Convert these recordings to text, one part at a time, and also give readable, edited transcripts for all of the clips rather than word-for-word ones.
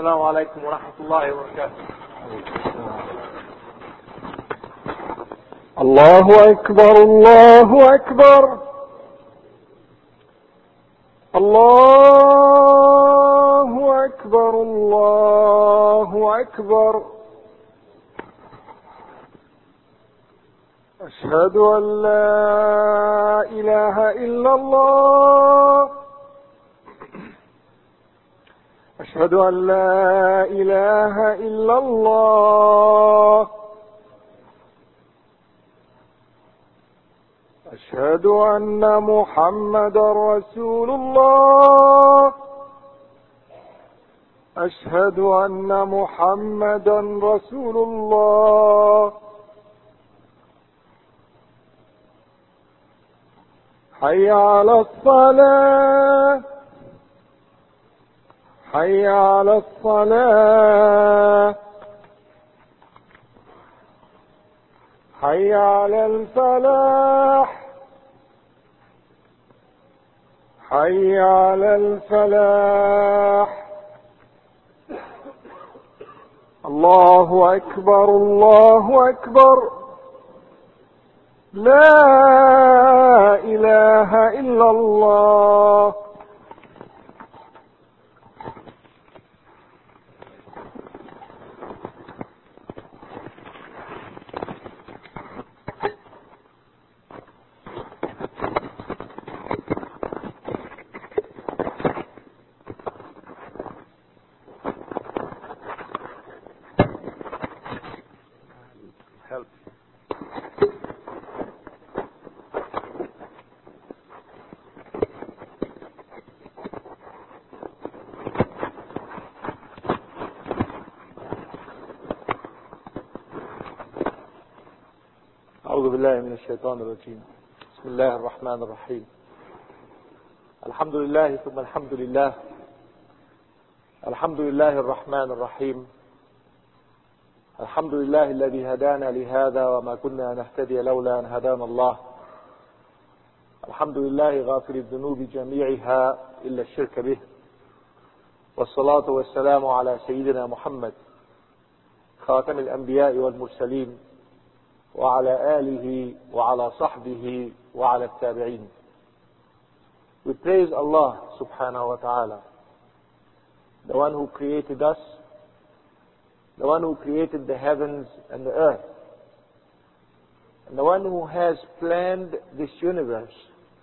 السلام عليكم ورحمة الله وبركاته. الله أكبر الله أكبر الله أكبر الله أكبر. أشهد أن لا إله إلا الله أشهد أن لا إله إلا الله أشهد أن محمدا رسول الله أشهد أن محمدا رسول الله. حي على الصلاة حي على الصلاة حي على الفلاح حي على الفلاح. الله أكبر الله أكبر. لا إله إلا الله. أعوذ بالله من الشيطان الرجيم. بسم الله الرحمن الرحيم. الحمد لله ثم الحمد لله. الحمد لله الرحمن الرحيم. الحمد لله الذي هدانا لهذا وما كنا نهتدي لولا أن هدانا الله. الحمد لله غافر الذنوب جميعها إلا الشرك به. والصلاة والسلام على سيدنا محمد خاتم الأنبياء والمرسلين وعلى آله وعلى صحبه وعلى التابعين. We praise Allah subhanahu wa ta'ala, the one who created us, the one who created the heavens and the earth, and the one who has planned this universe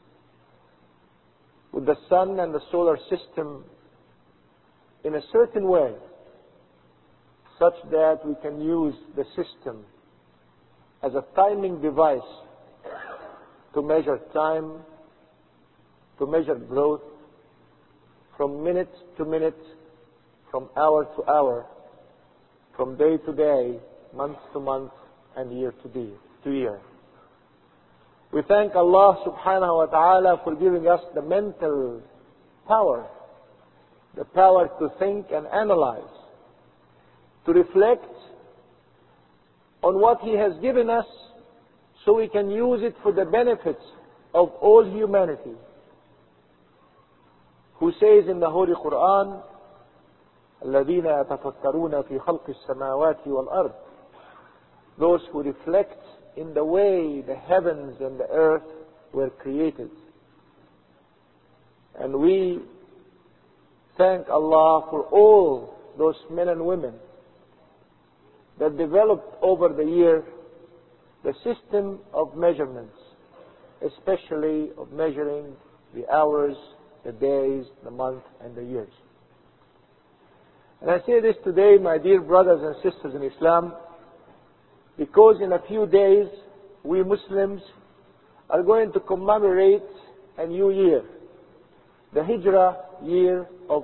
with the sun and the solar system in a certain way, such that we can use the system as a timing device to measure time, to measure growth, from minute to minute, from hour to hour, from day to day, month to month, and year to year. We thank Allah subhanahu wa ta'ala for giving us the mental power, the power to think and analyze, to reflect on what He has given us so we can use it for the benefits of all humanity. Who says in the Holy Quran, الَّذِينَ يَتَفَكَّرُونَ فِي خَلْقِ السَّمَاوَاتِ وَالْأَرْضِ, those who reflect in the way the heavens and the earth were created. And we thank Allah for all those men and women that developed over the year the system of measurements, especially of measuring the hours, the days, the month, and the years. And I say this today, my dear brothers and sisters in Islam, because in a few days we Muslims are going to commemorate a new year, the Hijrah year of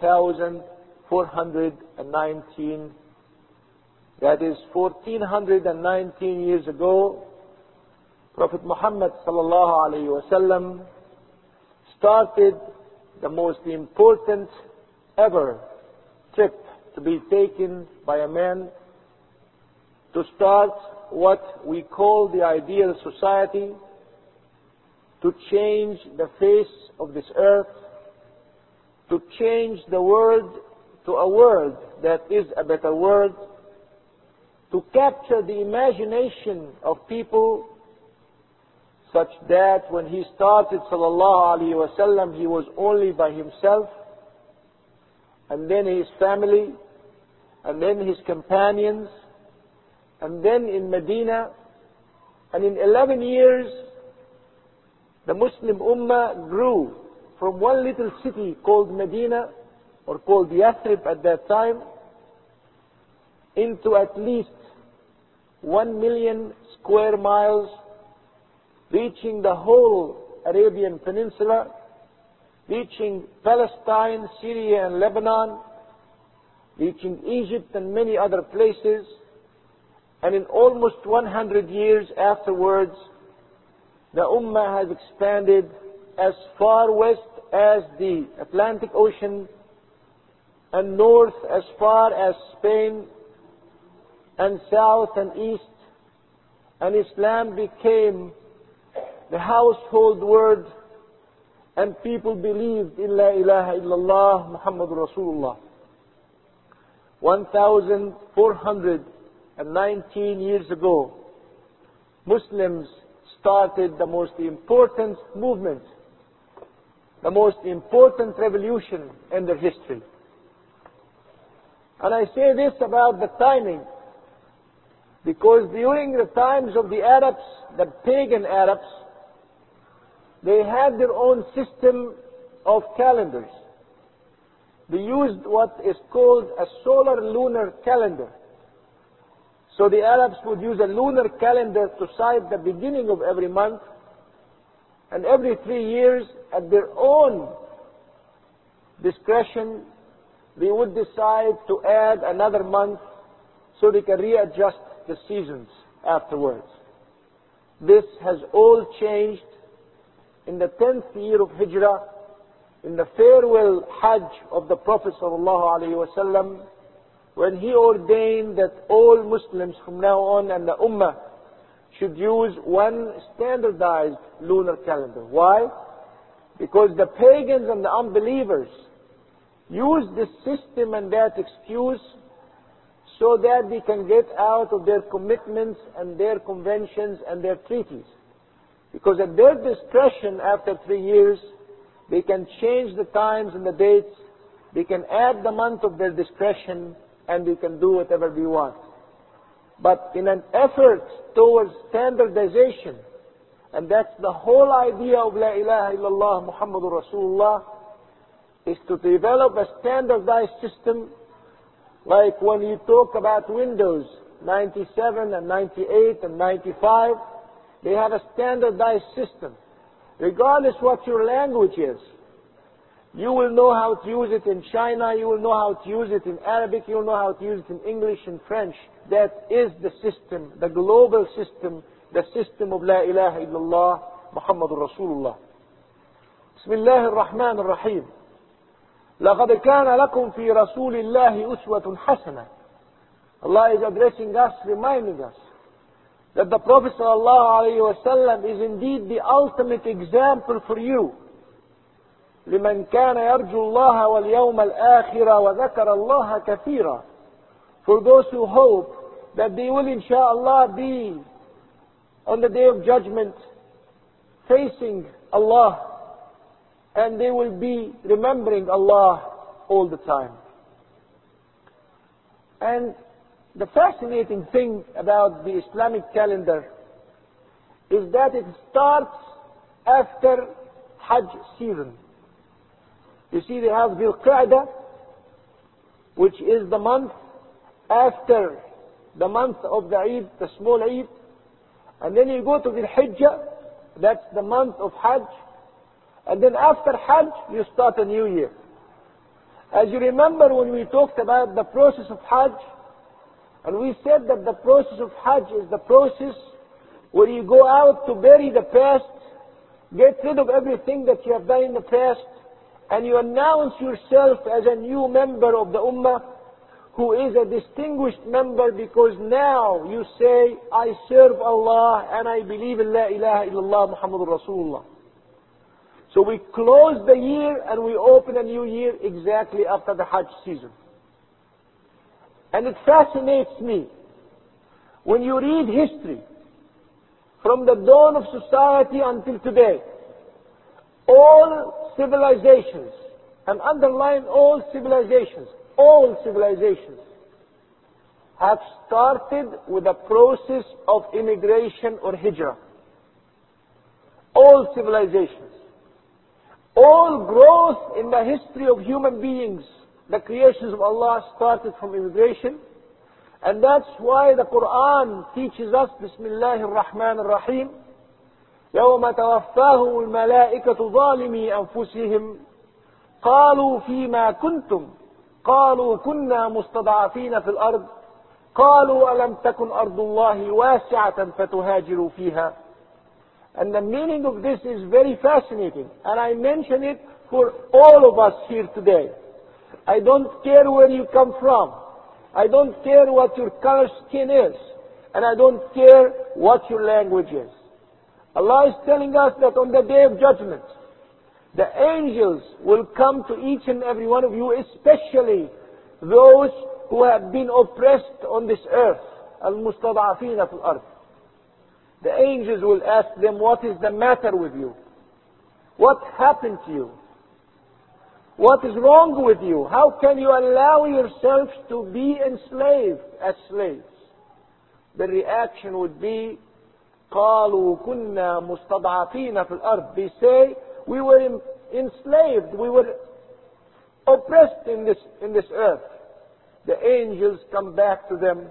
1419. That is 1419 years ago, Prophet Muhammad sallallahu alaihi wasallam started the most important ever trip to be taken by a man to start what we call the ideal society, to change the face of this earth, to change the world to a world that is a better world, to capture the imagination of people such that when he started sallallahu alaihi wasallam, he was only by himself, and then his family, and then his companions, and then in Medina, and in 11 years, the Muslim Ummah grew from one little city called Medina, or called Yathrib at that time, into at least 1 million square miles, reaching the whole Arabian Peninsula, reaching Palestine, Syria and Lebanon, reaching Egypt and many other places. And in almost 100 years afterwards, the Ummah has expanded as far west as the Atlantic Ocean and north as far as Spain and south and east. And Islam became the household word, and people believed in La ilaha illallah Muhammadur Rasulullah. 1419 years ago, Muslims started the most important movement, the most important revolution in their history. And I say this about the timing, because during the times of the Arabs, the pagan Arabs, they had their own system of calendars. They used what is called a solar-lunar calendar. So the Arabs would use a lunar calendar to cite the beginning of every month, and every 3 years, at their own discretion, they would decide to add another month so they can readjust the seasons afterwards. This has all changed in the 10th year of Hijrah, in the farewell Hajj of the Prophet ﷺ, when he ordained that all Muslims from now on and the Ummah should use one standardized lunar calendar. Why? Because the pagans and the unbelievers used this system and that excuse so that they can get out of their commitments and their conventions and their treaties. Because at their discretion, after 3 years, they can change the times and the dates, they can add the month of their discretion, and they can do whatever they want. But in an effort towards standardization, and that's the whole idea of La ilaha illallah Muhammadur Rasulullah, is to develop a standardized system, like when you talk about Windows 97 and 98 and 95, they have a standardized system. Regardless what your language is, you will know how to use it in China, you will know how to use it in Arabic, you will know how to use it in English and French. That is the system, the global system, the system of La ilaha illallah Muhammadur Rasulullah. Bismillah ar-Rahman ar-Rahim. لَقَدْ كَانَ لَكُمْ فِي رَسُولِ اللَّهِ أُسْوَةٌ حَسَنَةٌ. Allah is addressing us, reminding us that the Prophet ﷺ is indeed the ultimate example for you. لِمَنْ كَانَ يَرْجُو اللَّهَ وَالْيَوْمَ الْآخِرَ وَذَكَرَ اللَّهَ كَثِيرًا. For those who hope that they will inshallah be on the day of judgment facing Allah, and they will be remembering Allah all the time. And the fascinating thing about the Islamic calendar is that it starts after Hajj season. You see, they have Dhul Qa'dah, which is the month after the month of the Eid, the small Eid. And then you go to Dhul Hijjah, that's the month of Hajj. And then after Hajj, you start a new year. As you remember when we talked about the process of Hajj, and we said that the process of Hajj is the process where you go out to bury the past, get rid of everything that you have done in the past, and you announce yourself as a new member of the Ummah, who is a distinguished member because now you say, I serve Allah and I believe in La ilaha illallah Muhammadur Rasulullah. So we close the year and we open a new year exactly after the Hajj season. And it fascinates me when you read history from the dawn of society until today. All civilizations, and underline all civilizations have started with a process of immigration or hijrah. All civilizations. All growth in the history of human beings, the creations of Allah, started from immigration. And that's why the Quran teaches us, Bismillahir Rahmanir Rahim, يوم توفاهم الملائكة ظالمي أنفسهم قالوا فيما كنتم قالوا كنا مستضعفين في الأرض قالوا ألم تكن أرض الله واسعة فتهاجروا فيها. And the meaning of this is very fascinating. And I mention it for all of us here today. I don't care where you come from. I don't care what your color skin is. And I don't care what your language is. Allah is telling us that on the day of judgment, the angels will come to each and every one of you, especially those who have been oppressed on this earth. Al-Mustada'afina fil ard. The angels will ask them, what is the matter with you? What happened to you? What is wrong with you? How can you allow yourselves to be enslaved as slaves? The reaction would be, قالوا كنا مستضعفين في الأرض. They say, we were enslaved, we were oppressed in this earth. The angels come back to them.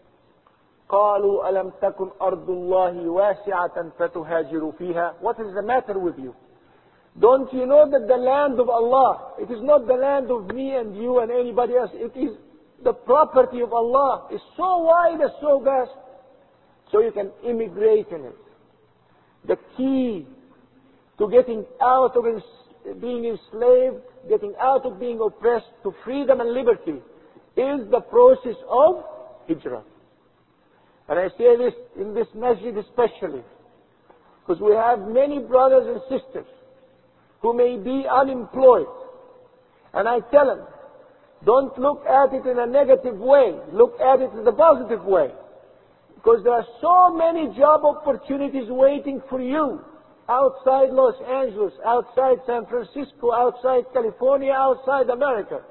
قالوا ألم تكن أرض الله واسعة فتهاجروا فيها. What is the matter with you? Don't you know that the land of Allah, it is not the land of me and you and anybody else. It is the property of Allah. It's so wide and so vast. So you can immigrate in it. The key to getting out of being enslaved, getting out of being oppressed to freedom and liberty is the process of hijrah. And I say this in this masjid especially, because we have many brothers and sisters who may be unemployed. And I tell them, don't look at it in a negative way. Look at it in a positive way. Because there are so many job opportunities waiting for you outside Los Angeles, outside San Francisco, outside California, outside America.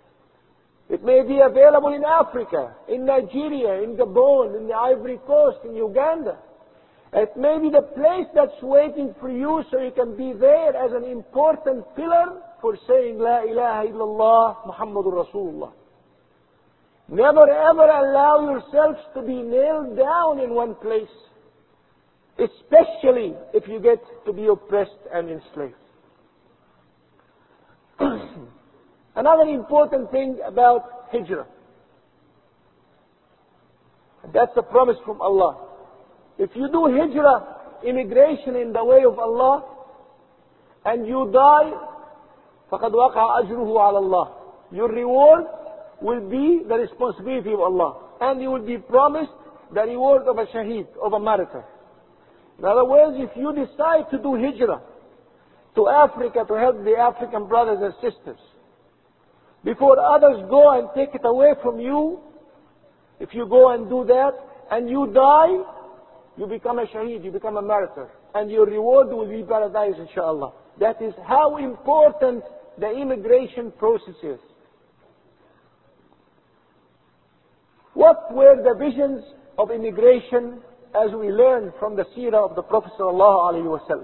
It may be available in Africa, in Nigeria, in Gabon, in the Ivory Coast, in Uganda. It may be the place that's waiting for you so you can be there as an important pillar for saying La ilaha illallah Muhammadur Rasulullah. Never ever allow yourselves to be nailed down in one place, especially if you get to be oppressed and enslaved. Another important thing about hijrah, that's a promise from Allah. If you do hijrah, immigration in the way of Allah, and you die, فَقَدْ وَقَعَ أَجْرُهُ عَلَى اللَّهِ. Your reward will be the responsibility of Allah. And you will be promised the reward of a shaheed, of a martyr. In other words, if you decide to do hijrah to Africa to help the African brothers and sisters, before others go and take it away from you, if you go and do that, and you die, you become a shaheed, you become a martyr. And your reward will be paradise, inshallah. That is how important the immigration process is. What were the visions of immigration as we learn from the seerah of the Prophet ﷺ?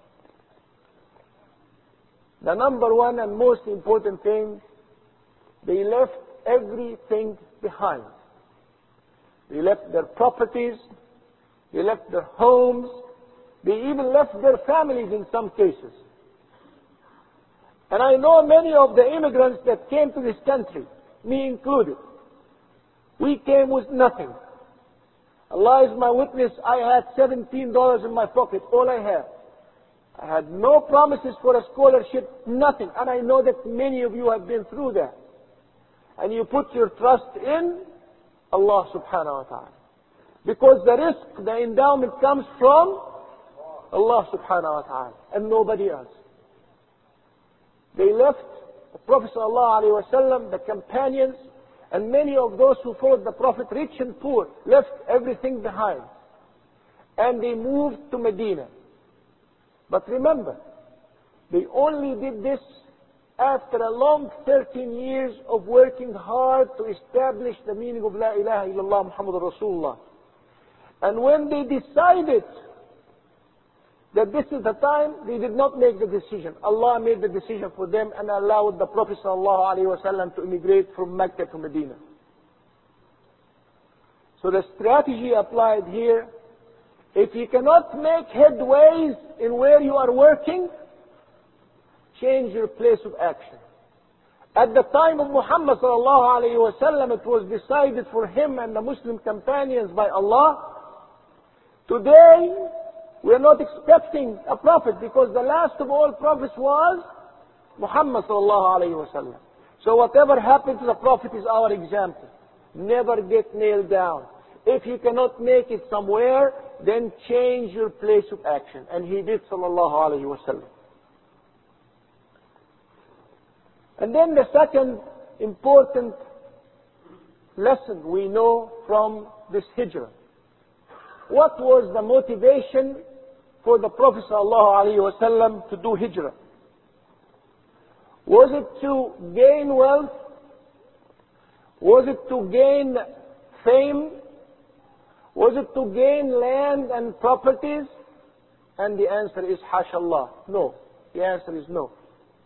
The number one and most important thing, they left everything behind. They left their properties, they left their homes, they even left their families in some cases. And I know many of the immigrants that came to this country, me included. We came with nothing. Allah is my witness, I had $17 in my pocket, all I had. I had no promises for a scholarship, nothing. And I know that many of you have been through that. And you put your trust in Allah subhanahu wa ta'ala. Because the risk, the endowment comes from Allah subhanahu wa ta'ala and nobody else. They left the Prophet sallallahu alaihi wasallam, the companions, And many of those who followed the Prophet, rich and poor, left everything behind. And they moved to Medina. But remember, they only did this after a long 13 years of working hard to establish the meaning of La ilaha illallah Muhammadur Rasulullah. And when they decided that this is the time, they did not make the decision. Allah made the decision for them and allowed the Prophet ﷺ to immigrate from Mecca to Medina. So the strategy applied here, if you cannot make headways in where you are working, change your place of action. At the time of Muhammad ﷺ, it was decided for him and the Muslim companions by Allah. Today, we are not expecting a prophet because the last of all prophets was Muhammad ﷺ. So whatever happened to the prophet is our example. Never get nailed down. If you cannot make it somewhere, then change your place of action. And he did, sallallahu alayhi wa sallam. And then the second important lesson we know from this hijrah. What was the motivation for the Prophet ﷺ to do hijrah? Was it to gain wealth? Was it to gain fame? Was it to gain land and properties? And the answer is hashallah. No. The answer is no.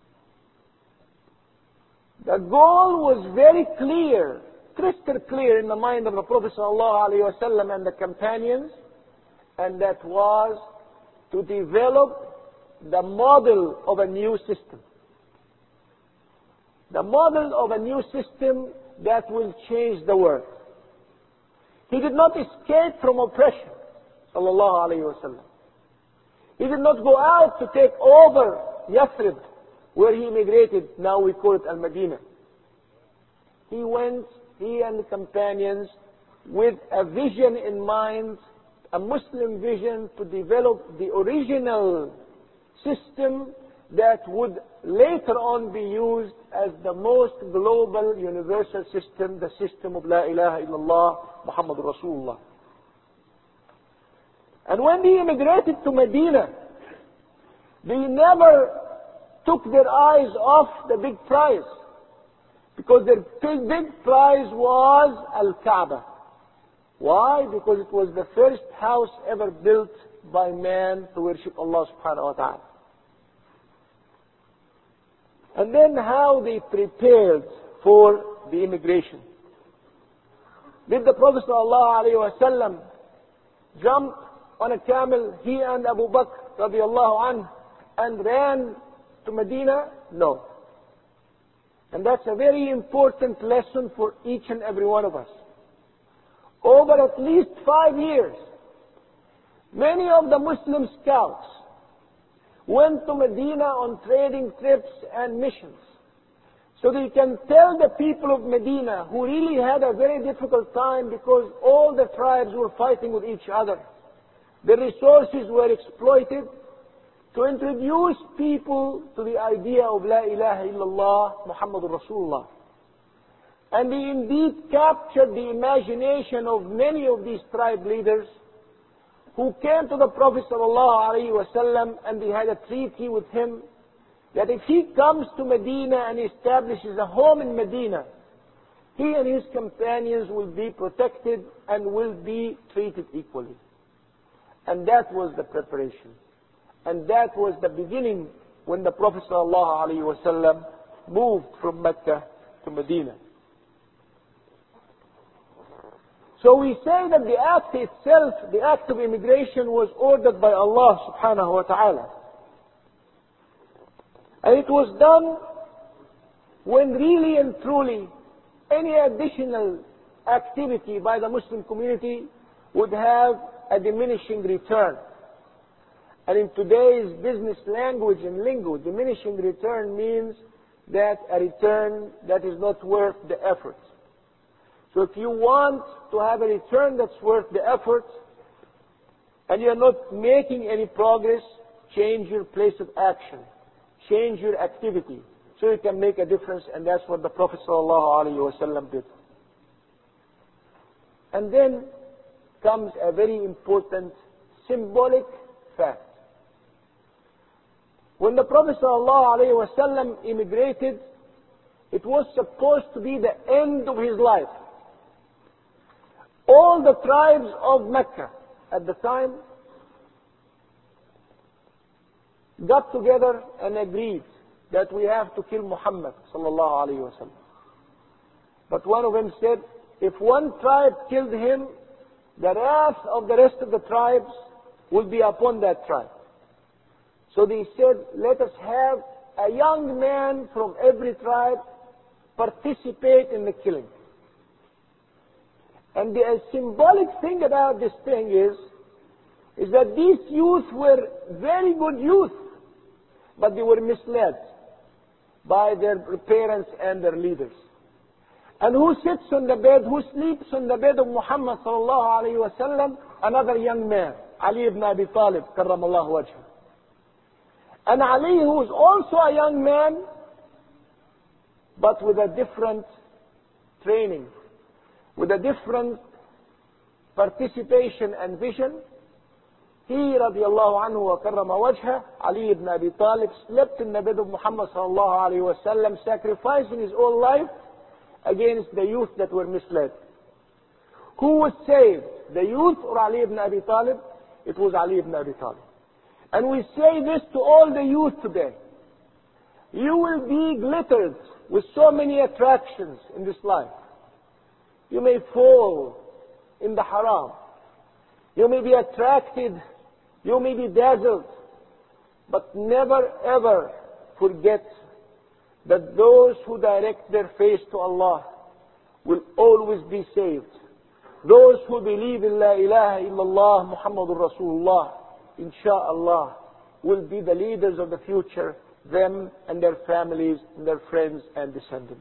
The goal was very clear, crystal clear in the mind of the Prophet ﷺ and the companions, and that was to develop the model of a new system. The model of a new system that will change the world. He did not escape from oppression, sallallahu alayhi wa sallam. He did not go out to take over Yathrib, where he immigrated, now we call it Al-Madinah. He went, he and the companions, with a vision in mind, a Muslim vision to develop the original system that would later on be used as the most global universal system, the system of La ilaha illallah Muhammadur Rasulullah. And when they immigrated to Medina, they never took their eyes off the big prize, because their big prize was Al-Kaaba. Why? Because it was the first house ever built by man to worship Allah subhanahu wa ta'ala. And then how they prepared for the immigration. Did the Prophet ﷺ jump on a camel, he and Abu Bakr radiallahu anhu, and ran to Medina? No. And that's a very important lesson for each and every one of us. Over at least 5 years, many of the Muslim scouts went to Medina on trading trips and missions. So they can tell the people of Medina, who really had a very difficult time because all the tribes were fighting with each other. The resources were exploited, to introduce people to the idea of La ilaha illallah Muhammadur Rasulullah. And they indeed captured the imagination of many of these tribe leaders who came to the Prophet ﷺ, and they had a treaty with him that if he comes to Medina and establishes a home in Medina, he and his companions will be protected and will be treated equally. And that was the preparation. And that was the beginning when the Prophet ﷺ moved from Mecca to Medina. So we say that the act itself, the act of immigration, was ordered by Allah subhanahu wa ta'ala. And it was done when really and truly any additional activity by the Muslim community would have a diminishing return. And in today's business language and lingo, diminishing return means that a return that is not worth the effort. So if you want to have a return that's worth the effort, and you're not making any progress, change your place of action. Change your activity, so you can make a difference, and that's what the Prophet ﷺ did. And then comes a very important symbolic fact. When the Prophet ﷺ immigrated, it was supposed to be the end of his life. All the tribes of Mecca at the time got together and agreed that we have to kill Muhammad ﷺ. But one of them said, if one tribe killed him, the wrath of the rest of the tribes will be upon that tribe. So they said, let us have a young man from every tribe participate in the killing. And the symbolic thing about this thing is that these youth were very good youth, but they were misled by their parents and their leaders. And who sits on the bed, who sleeps on the bed of Muhammad sallallahu alayhi wasallam? Another young man, Ali ibn Abi Talib, karramallahu wajhah. And Ali, who is also a young man, but with a different training, with a different participation and vision, he, radiallahu anhu wa karrama wajhah, Ali ibn Abi Talib, slept in the bed of Muhammad sallallahu alayhi wasallam, sacrificing his own life against the youth that were misled. Who was saved? The youth or Ali ibn Abi Talib? It was Ali ibn Abi Talib. And we say this to all the youth today. You will be glittered with so many attractions in this life. You may fall in the haram. You may be attracted. You may be dazzled. But never ever forget that those who direct their face to Allah will always be saved. Those who believe in La ilaha illallah Muhammadur Rasulullah, insha'Allah, will be the leaders of the future, them and their families and their friends and descendants.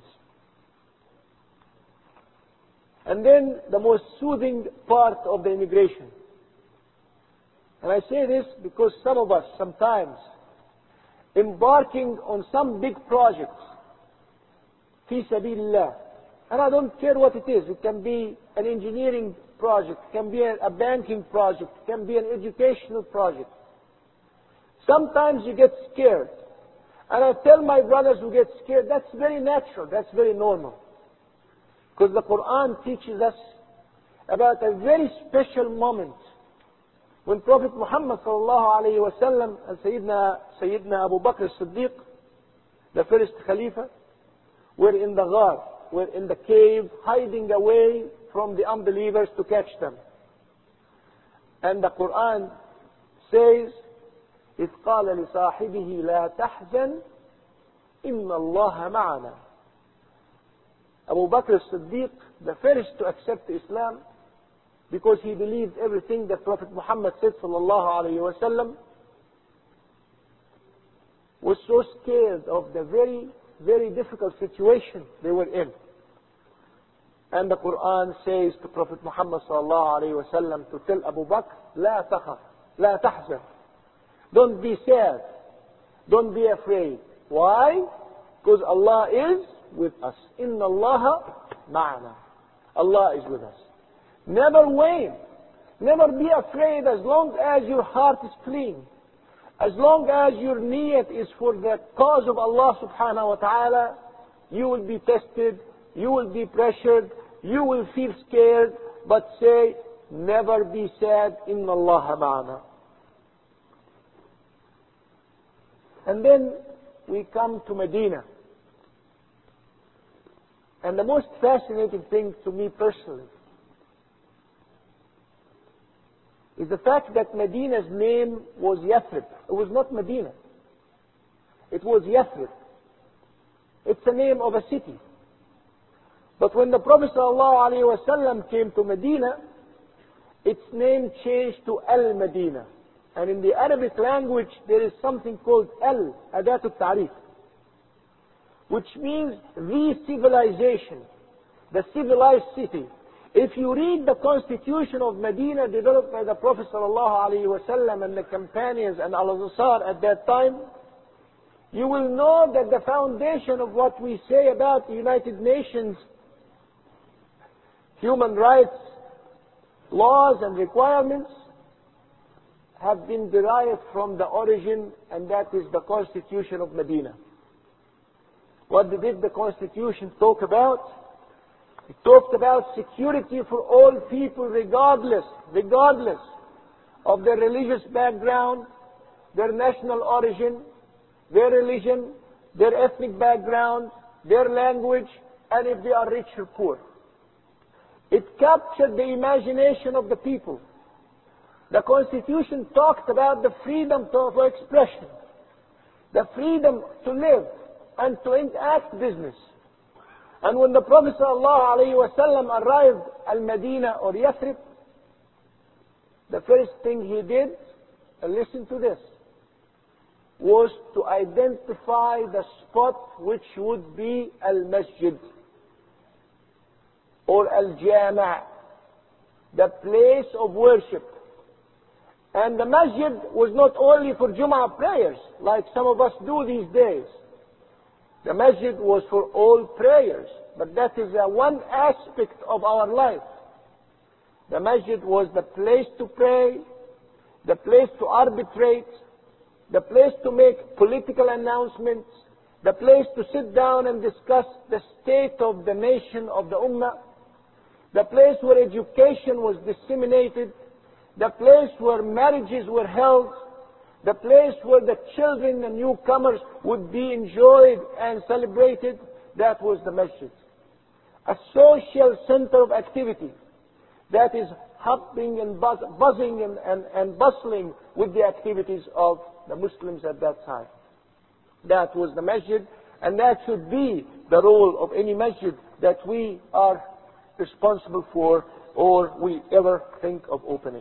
And then the most soothing part of the immigration. And I say this because some of us sometimes embarking on some big projects, fi sabilillah, and I don't care what it is. It can be an engineering project, it can be a banking project, it can be an educational project. Sometimes you get scared. And I tell my brothers who get scared, that's very natural, that's very normal. Because the Quran teaches us about a very special moment when Prophet Muhammad sallallahu alayhi wa sallam and Sayyidina Abu Bakr as-Siddiq, the first Khalifa, were in the ghar, were in the cave, hiding away from the unbelievers to catch them. And the Quran says, إِذْ قَالَ لِصَاحِبِهِ لَا تَحْزَنْ إِنَّ اللَّهَ مَعَنَا. Abu Bakr as-Siddiq, the first to accept Islam, because he believed everything that Prophet Muhammad said sallallahu alayhi wa sallam, was so scared of the very, very difficult situation they were in. And the Quran says to Prophet Muhammad sallallahu alayhi wa sallam to tell Abu Bakr, لا تخف, لا تحزن. Don't be sad. Don't be afraid. Why? Because Allah is with us. Inna Allah ma'ana. Allah is with us. Never wane. Never be afraid as long as your heart is clean. As long as your niyat is for the cause of Allah subhanahu wa ta'ala, you will be tested, you will be pressured, you will feel scared, but say, never be sad, inna Allah ma'ana. And then we come to Medina. And the most fascinating thing to me personally is the fact that Medina's name was Yathrib. It was not Medina. It was Yathrib. It's the name of a city. But when the Prophet ﷺ came to Medina, its name changed to Al-Medina. And in the Arabic language, there is something called Al, Adat al-Ta'rif, which means the civilization, the civilized city. If you read the constitution of Medina developed by the Prophet ﷺ and the companions and Al-Ansar at that time, you will know that the foundation of what we say about the United Nations, human rights, laws and requirements have been derived from the origin, and that is the Constitution of Medina. What did the Constitution talk about? It talked about security for all people regardless of their religious background, their national origin, their religion, their ethnic background, their language, and if they are rich or poor. It captured the imagination of the people. The Constitution talked about the freedom for expression, the freedom to live and to enact business. And when the Prophet ﷺ arrived al-Medina or Yathrib, the first thing he did, and listen to this, was to identify the spot which would be al-Masjid or al-Jama', the place of worship. And the masjid was not only for Jum'ah prayers, like some of us do these days. The masjid was for all prayers, but that is one aspect of our life. The masjid was the place to pray, the place to arbitrate, the place to make political announcements, the place to sit down and discuss the state of the nation, of the ummah, the place where education was disseminated, the place where marriages were held, the place where the children and newcomers would be enjoyed and celebrated. That was the masjid. A social center of activity that is hopping and buzzing and bustling with the activities of the Muslims at that time. That was the masjid, and that should be the role of any masjid that we are responsible for or we ever think of opening.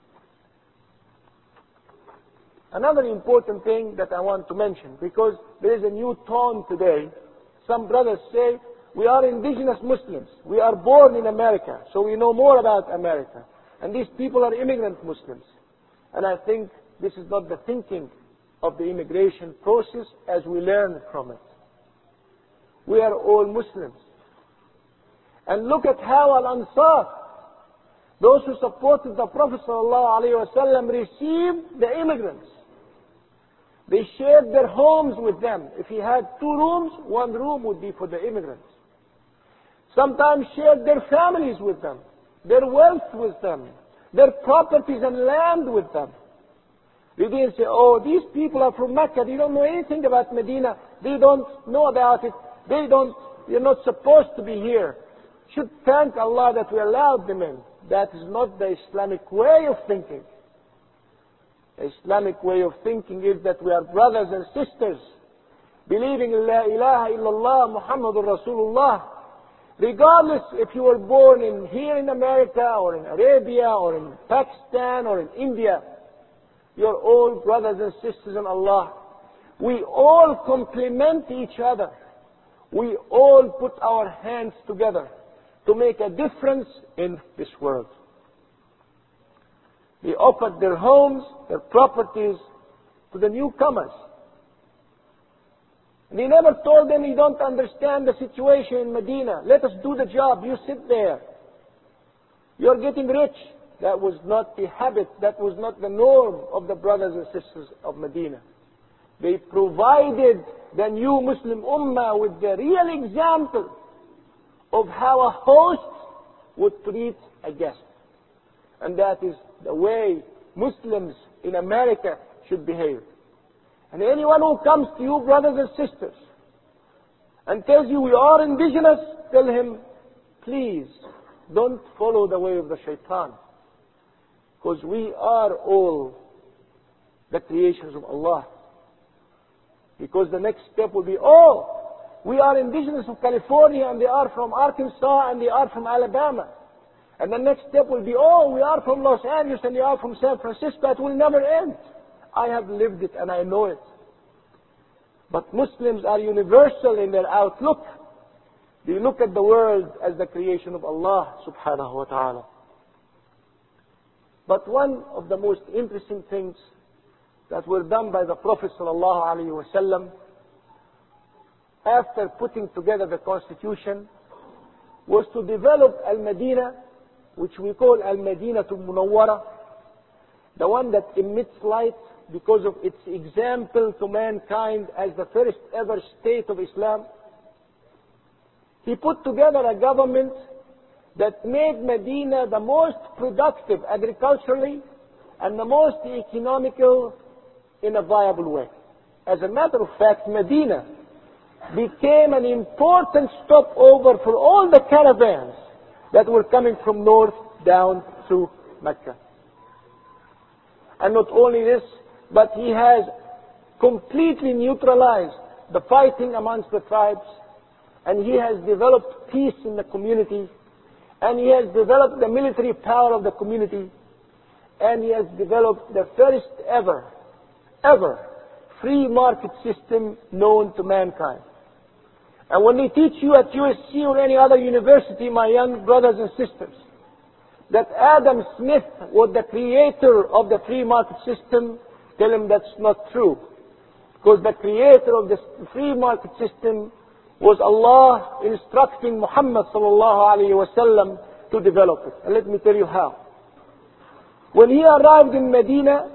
Another important thing that I want to mention, because there is a new tone today. Some brothers say, we are indigenous Muslims. We are born in America, so we know more about America. And these people are immigrant Muslims. And I think this is not the thinking of the immigration process as we learn from it. We are all Muslims. And look at how Al-Ansar, those who supported the Prophet ﷺ, received the immigrants. They shared their homes with them. If he had 2 rooms, 1 room would be for the immigrants. Sometimes shared their families with them, their wealth with them, their properties and land with them. They didn't say, oh, these people are from Mecca, they don't know anything about Medina, they don't know about it, they're not supposed to be here. Should thank Allah that we allowed them in. That is not the Islamic way of thinking. The Islamic way of thinking is that we are brothers and sisters, believing in La ilaha illallah Muhammadur Rasulullah. Regardless if you were born here in America or in Arabia or in Pakistan or in India, you're all brothers and sisters in Allah. We all complement each other. We all put our hands together to make a difference in this world. They offered their homes, their properties to the newcomers. And they never told them, you don't understand the situation in Medina. Let us do the job. You sit there. You're getting rich. That was not the habit. That was not the norm of the brothers and sisters of Medina. They provided the new Muslim Ummah with the real example of how a host would treat a guest. And that is the way Muslims in America should behave. And anyone who comes to you, brothers and sisters, and tells you we are indigenous, tell him, please, don't follow the way of the shaitan. Because we are all the creations of Allah. Because the next step will be, oh, we are indigenous of California and they are from Arkansas and they are from Alabama. And the next step will be, oh, we are from Los Angeles and they are from San Francisco. It will never end. I have lived it and I know it. But Muslims are universal in their outlook. They look at the world as the creation of Allah subhanahu wa ta'ala. But one of the most interesting things that were done by the Prophet sallallahu alaihi wasallam after putting together the constitution was to develop Al-Madinah which we call Al-Madinatul Munawwara, the one that emits light because of its example to mankind as the first ever state of Islam. He put together a government that made Medina the most productive agriculturally and the most economical in a viable way. As a matter of fact, Medina became an important stopover for all the caravans that were coming from north down through Mecca. And not only this, but he has completely neutralized the fighting amongst the tribes, and he has developed peace in the community, and he has developed the military power of the community, and he has developed the first ever free market system known to mankind. And when they teach you at USC or any other university, my young brothers and sisters, that Adam Smith was the creator of the free market system, tell them that's not true. Because the creator of the free market system was Allah instructing Muhammad sallallahu alayhi wa sallam to develop it. And let me tell you how. When he arrived in Medina,